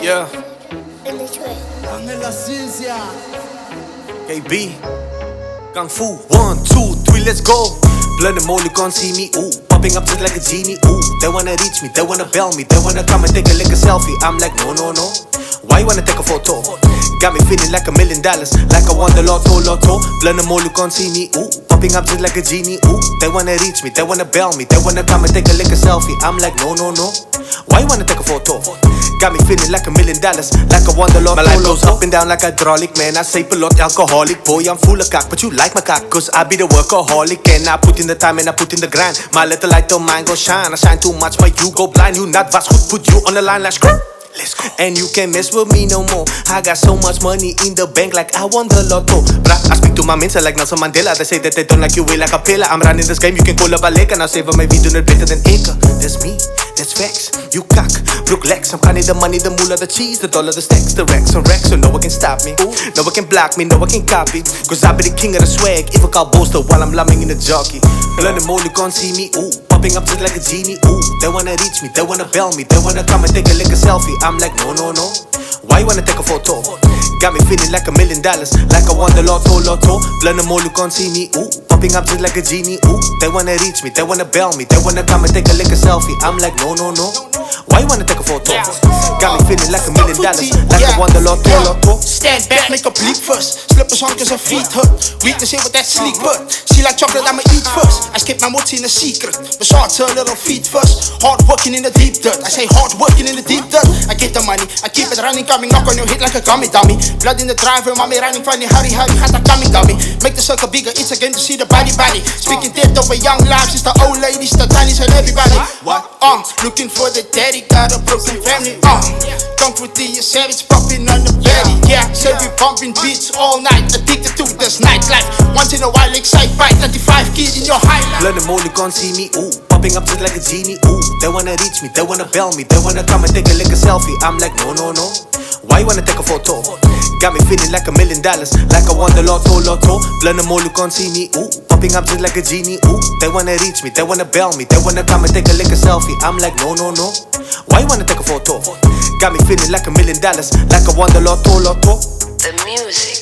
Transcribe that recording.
Yeah. Angela Ciencia. KB. Kung Fu. 1, 2, 3, let's go. Blood and moly can't see me, ooh. Popping up just like a genie, ooh. They wanna reach me, they wanna bell me, they wanna come and take a lick a selfie. I'm like, no, no, no. Why you wanna take a photo? Got me feeling like $1 million, like I won the lotto. Blood and moly can't see me, ooh. Popping up just like a genie, ooh. They wanna reach me, they wanna bell me, they wanna come and take a lick a selfie. I'm like, no, no, no. Why you wanna take a photo? Got me feeling like $1 million, like I won the lotto. My life goes up and down like hydraulic, man. I say a lot alcoholic, boy, I'm full of cock, but you like my cock, cause I be the workaholic. And I put in the time and I put in the grind. My little light of mine go shine. I shine too much, but you go blind. You not was goed, put you on the line like screw. Let's go. And you can't mess with me no more. I got so much money in the bank like I won the lotto. Bruh, I speak to my mensen like Nelson Mandela. They say that they don't like you way like a pillar. I'm running this game, you can call up a lake. And I'll save my wie doen het beter than Eka. That's me, that's facts. You cock, brook legs. I'm counting the money, the moolah, the cheese, the dollar, the stacks, the racks and racks. So no one can stop me, no one can block me, no one can copy. Cause I be the king of the swag. If I call boaster while I'm lumming in the jockey. Blood and moly can't see me, ooh. Popping up just like a genie, ooh. They wanna reach me, they wanna bell me, they wanna come and take a lick a selfie. I'm like, no, no, no. Why you wanna take a photo? Got me feeling like $1 million, like I won the lotto. Blood and moly can't see me, ooh. Popping up just like a genie, ooh. They wanna reach me, they wanna bell me, they wanna come and take a lick a selfie. I'm like, no, no, no. Why you wanna take a photo? Got me feeling like $1 million, like I won the lotto. Stand back, make a bleed first. Slippers on cause her feet hurt. Weak to say with that sleek butt. She like chocolate, I'ma eat first. I skip my mochi in a secret. Massage her little feet first. Hard working in the deep dirt. I say hard working in the deep dirt. I get the money, I keep it running, coming, knock on your head like a gummy dummy. Blood in the driver, mommy running funny, hurry, got a gummy dummy. Make the circle bigger, it's again to see the body. Speaking death over young lives, it's the old ladies, the tinies and everybody. What? Looking for the daddy, got a broken family. Kung Fu T, a savage popping on the belly. Yeah, so we bumping beats all night, addicted to this nightlife. Once in a while, excite by 35 kids in your highlight. Blood and moly can't see me, ooh. Popping up just like a genie, ooh. They wanna reach me, they wanna bell me, they wanna come and take a lick a selfie. I'm like, no, no, no. Why you wanna take a photo? Got me feeling like $1 million, like I won the lotto. Blood and moly can't see me, ooh. Popping up just like a genie, ooh. They wanna reach me, they wanna bell me, they wanna come and take a lick a selfie. I'm like, no, no, no. Why you wanna take a photo? Got me feeling like $1 million, like I won the lotto. The music.